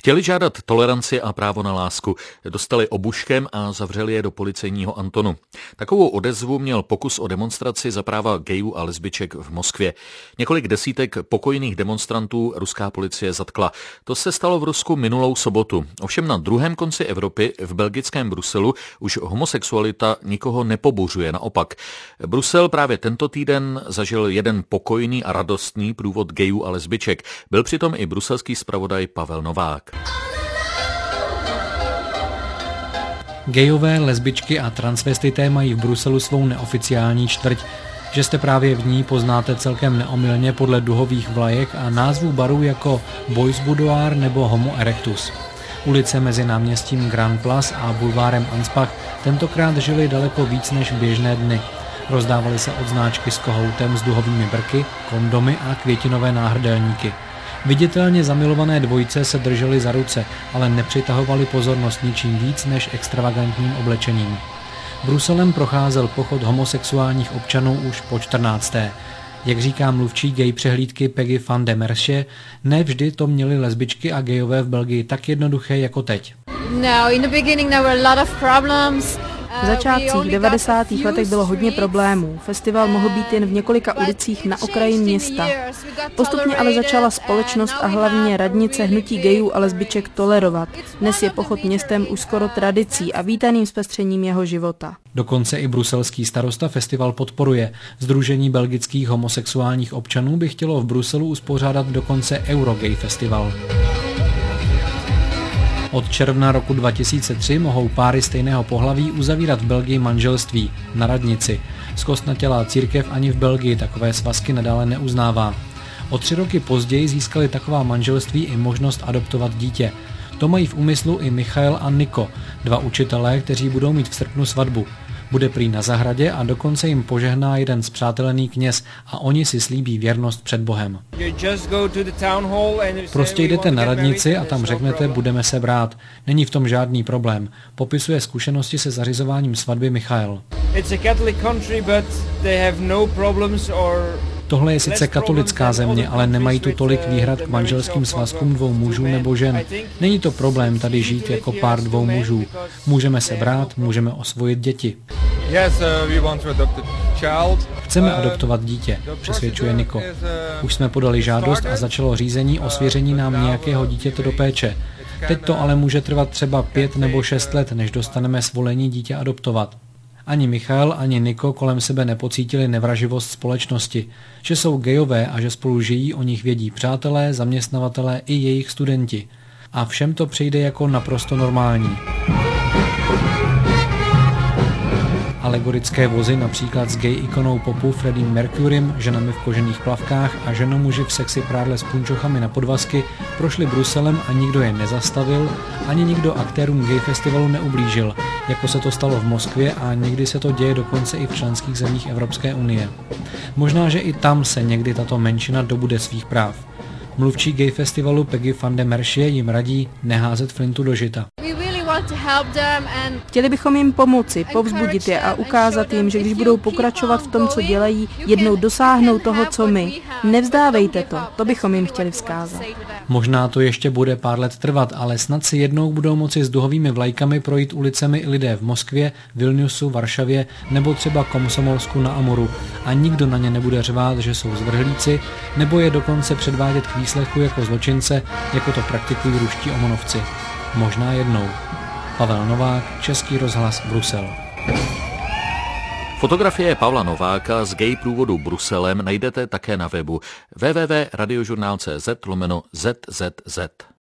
Chtěli žádat toleranci a právo na lásku. Dostali obuškem a zavřeli je do policejního Antonu. Takovou odezvu měl pokus o demonstraci za práva gayů a lesbiček v Moskvě. Několik desítek pokojných demonstrantů ruská policie zatkla. To se stalo v Rusku minulou sobotu. Ovšem na druhém konci Evropy, v belgickém Bruselu, už homosexualita nikoho nepobuřuje, naopak. Brusel právě tento týden zažil jeden pokojný a radostný průvod gayů a lesbiček. Byl přitom i bruselský zpravodaj Pavel Novák. Gayové, lesbičky a transvestité mají v Bruselu svou neoficiální čtvrť. Že jste právě v ní poznáte celkem neomylně podle duhových vlajek a názvů barů jako Boys Boudoir nebo Homo erectus. Ulice mezi náměstím Grand Place a bulvárem Anspach tentokrát žily daleko víc než v běžné dny. Rozdávaly se odznáčky s kohoutem s duhovými brky, kondomy a květinové náhrdelníky. Viditelně zamilované dvojice se držely za ruce, ale nepřitahovaly pozornost ničím víc než extravagantním oblečením. Bruselem procházel pochod homosexuálních občanů už po 14. Jak říká mluvčí gay přehlídky Peggy van der Mersche, ne vždy to měly lesbičky a gayové v Belgii tak jednoduché jako teď. V začátcích 90. letech bylo hodně problémů. Festival mohl být jen v několika ulicích na okraji města. Postupně ale začala společnost a hlavně radnice hnutí gayů a lesbiček tolerovat. Dnes je pochod městem už skoro tradicí a vítaným zpestřením jeho života. Dokonce i bruselský starosta festival podporuje. Sdružení belgických homosexuálních občanů by chtělo v Bruselu uspořádat dokonce Eurogay festival. Od června roku 2003 mohou páry stejného pohlaví uzavírat v Belgii manželství na radnici. Zkostnatělá církev ani v Belgii takové svazky nadále neuznává. O 3 roky později získali taková manželství i možnost adoptovat dítě. To mají v úmyslu i Michael a Niko, 2 učitelé, kteří budou mít v srpnu svatbu. Bude prý na zahradě a dokonce jim požehná jeden spřátelený kněz a oni si slíbí věrnost před Bohem. Prostě jdete na radnici a tam řeknete, budeme se brát. Není v tom žádný problém. Popisuje zkušenosti se zařizováním svatby Michael. Tohle je sice katolická země, ale nemají tu tolik výhrad k manželským svazkům 2 mužů nebo žen. Není to problém tady žít jako pár 2 mužů. Můžeme se brát, můžeme osvojit děti. Chceme adoptovat dítě, přesvědčuje Niko. Už jsme podali žádost a začalo řízení o svěření nám nějakého dítěte do péče. Teď to ale může trvat třeba 5 nebo 6 let, než dostaneme svolení dítě adoptovat. Ani Michael, ani Niko kolem sebe nepocítili nevraživost společnosti. Že jsou gayové a že spolu žijí, o nich vědí přátelé, zaměstnavatelé i jejich studenti. A všem to přijde jako naprosto normální. Alegorické vozy například s gay ikonou popu Freddiem Mercurym, ženami v kožených plavkách a ženomuži v sexy prádle s punčochami na podvazky prošly Bruselem a nikdo je nezastavil, ani nikdo aktérům gay festivalu neublížil, jako se to stalo v Moskvě a někdy se to děje dokonce i v členských zemích Evropské unie. Možná, že i tam se někdy tato menšina dobude svých práv. Mluvčí gay festivalu Peggy van der Mersche jim radí neházet flintu do žita. Chtěli bychom jim pomoci, povzbudit je a ukázat jim, že když budou pokračovat v tom, co dělají, jednou dosáhnou toho, co my. Nevzdávejte to bychom jim chtěli vzkázat. Možná to ještě bude pár let trvat, ale snad si jednou budou moci s duhovými vlajkami projít ulicemi i lidé v Moskvě, Vilniusu, Varšavě nebo třeba Komsomolsku na Amuru a nikdo na ně nebude řvát, že jsou zvrhlíci, nebo je dokonce předvádět k výslechu jako zločince, jako to praktikují ruští omonovci. Možná jednou. Pavel Novák, Český rozhlas, Brusel. Fotografie Pavla Nováka z gay průvodu Bruselem najdete také na webu www.radiožurnal.cz/ZZZ.